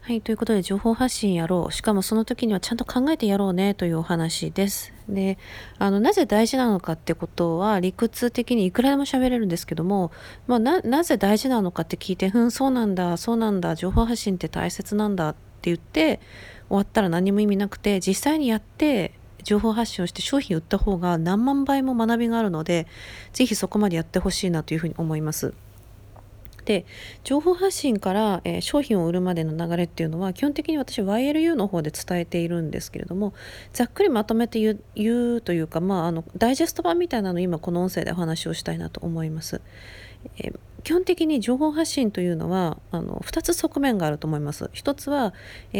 はい、ということで情報発信やろう。しかもその時にはちゃんと考えてやろうねというお話です。で、なぜ大事なのかってことは理屈的にいくらでも喋れるんですけども、なぜ大事なのかって聞いて、そうなんだ、そうなんだ、情報発信って大切なんだって言って終わったら何も意味なくて、実際にやって情報発信をして商品売った方が何万倍も学びがあるので、ぜひそこまでやってほしいなというふうに思います。で、情報発信から、商品を売るまでの流れっていうのは基本的に私 YLU の方で伝えているんですけれども、ざっくりまとめて言うというか、ダイジェスト版みたいなのを今この音声でお話をしたいなと思います。基本的に情報発信というのは2つ側面があると思います。一つは、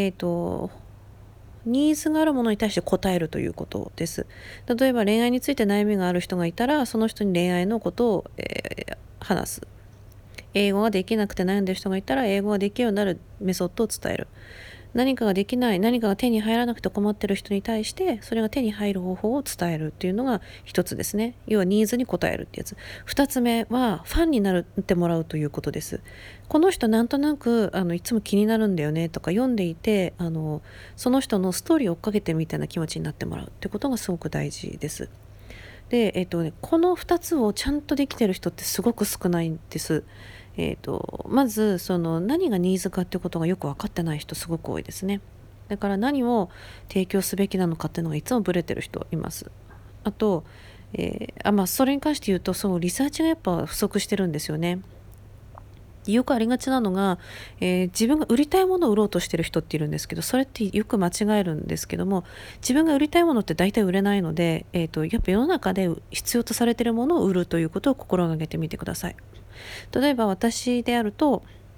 ニーズがあるものに対して答えるということです。例えば恋愛について悩みがある人がいたら、その人に恋愛のことを、話す。英語ができなくて悩んでる人がいたら、英語ができるようになるメソッドを伝える。何かができない、何かが手に入らなくて困ってる人に対して、それが手に入る方法を伝えるっていうのが一つですね。要はニーズに応えるってやつ。二つ目はファンになってもらうということです。この人なんとなくいつも気になるんだよねとか、読んでいてその人のストーリーを追っかけてるみたいな気持ちになってもらうってことがすごく大事です。で、この2つをちゃんとできてる人ってすごく少ないんです。まずその何がニーズかっていうことがよく分かってない人すごく多いですね。だから何を提供すべきなのかっていうのがいつもブレてる人います。あと、それに関して言うと、そうリサーチがやっぱ不足してるんですよね。よくありがちなのが、自分が売りたいものを売ろうとしてる人っているんですけど、それってよく間違えるんですけども、自分が売りたいものって大体売れないので、やっぱ世の中で必要とされているものを売るということを心がけてみてください。例えば私であると、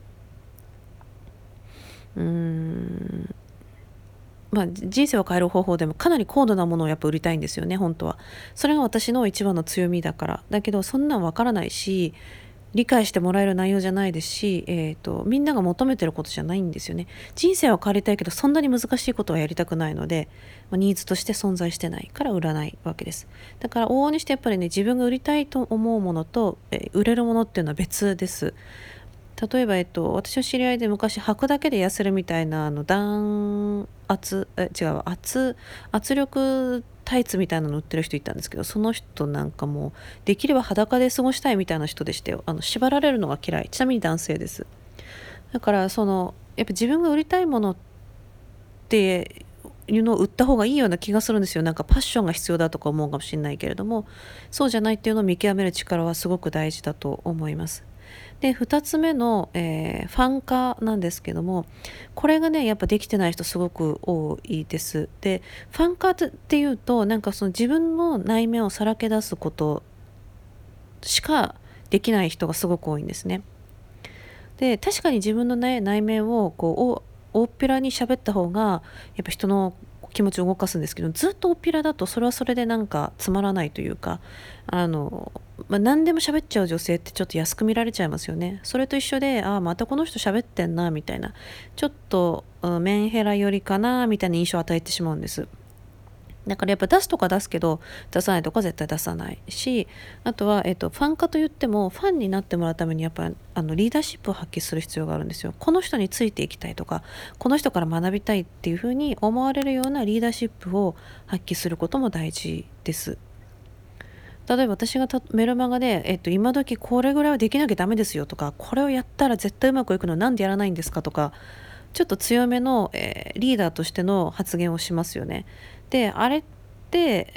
うーん人生を変える方法でもかなり高度なものをやっぱ売りたいんですよね、本当は。それが私の一番の強みだから。だけどそんなんわからないし、理解してもらえる内容じゃないですし、みんなが求めてることじゃないんですよね。人生は変わりたいけど、そんなに難しいことはやりたくないので、ニーズとして存在してないから売らないわけです。だから往々にしてやっぱりね、自分が売りたいと思うものと、売れるものっていうのは別です。例えば、私の知り合いで昔履くだけで痩せるみたいな弾圧違う圧力タイツみたいなの売ってる人いたんですけど、その人なんかもうできれば裸で過ごしたいみたいな人でしたよ。縛られるのが嫌い。ちなみに男性です。だからやっぱ自分が売りたいものっていうのを売った方がいいような気がするんですよ。なんかパッションが必要だとか思うかもしれないけれども、そうじゃないっていうのを見極める力はすごく大事だと思います。で、2つ目の、ファン化なんですけども、これがねやっぱできてない人すごく多いです。で、ファン化っていうと、なんかその自分の内面をさらけ出すことしかできない人がすごく多いんですね。で、確かに自分の、ね、内面を大っぴらに喋った方がやっぱ人の気持ちを動かすんですけど、ずっと大っぴらだとそれはそれでなんかつまらないというか、何でも喋っちゃう女性ってちょっと安く見られちゃいますよね。それと一緒で、またこの人喋ってんなみたいな、ちょっとメンヘラ寄りかなみたいな印象を与えてしまうんです。だからやっぱ出すとか出すけど、出さないとか絶対出さないし、あとは、ファン化といってもファンになってもらうためにやっぱりリーダーシップを発揮する必要があるんですよ。この人についていきたいとか、この人から学びたいっていうふうに思われるようなリーダーシップを発揮することも大事です。例えば私がメルマガで、今時これぐらいはできなきゃダメですよとか、これをやったら絶対うまくいくのなんでやらないんですかとか、ちょっと強めの、リーダーとしての発言をしますよね。で、あれって、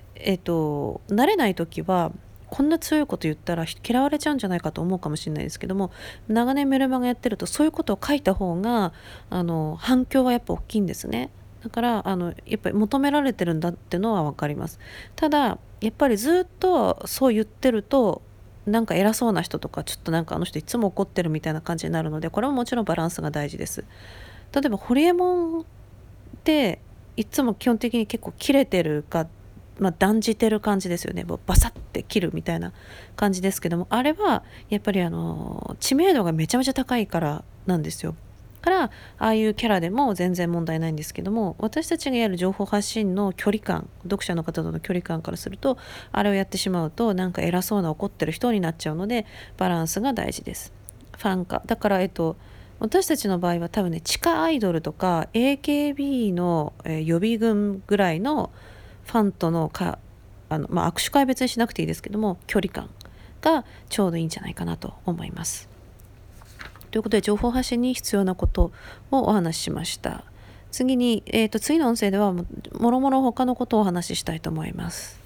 慣れない時はこんな強いこと言ったら嫌われちゃうんじゃないかと思うかもしれないですけども、長年メルマガやってるとそういうことを書いた方が反響はやっぱ大きいんですね。だからやっぱり求められてるんだってのは分かります。ただやっぱりずっとそう言ってると、なんか偉そうな人とか、ちょっとなんかあの人いつも怒ってるみたいな感じになるので、これももちろんバランスが大事です。例えばホリエモンっていつも基本的に結構切れてるか、断じてる感じですよね。もうバサッて切るみたいな感じですけども、あれはやっぱり知名度がめちゃめちゃ高いからなんですよ。からああいうキャラでも全然問題ないんですけども、私たちがやる情報発信の距離感、読者の方との距離感からすると、あれをやってしまうとなんか偉そうな怒ってる人になっちゃうので、バランスが大事です。ファン化だから私たちの場合は多分ね、地下アイドルとか AKB の、予備軍ぐらいのファンとの握手会は別にしなくていいですけども、距離感がちょうどいいんじゃないかなと思います。ということで、情報発信に必要なことをお話ししました。次に、次の音声ではもろもろ他のことをお話ししたいと思います。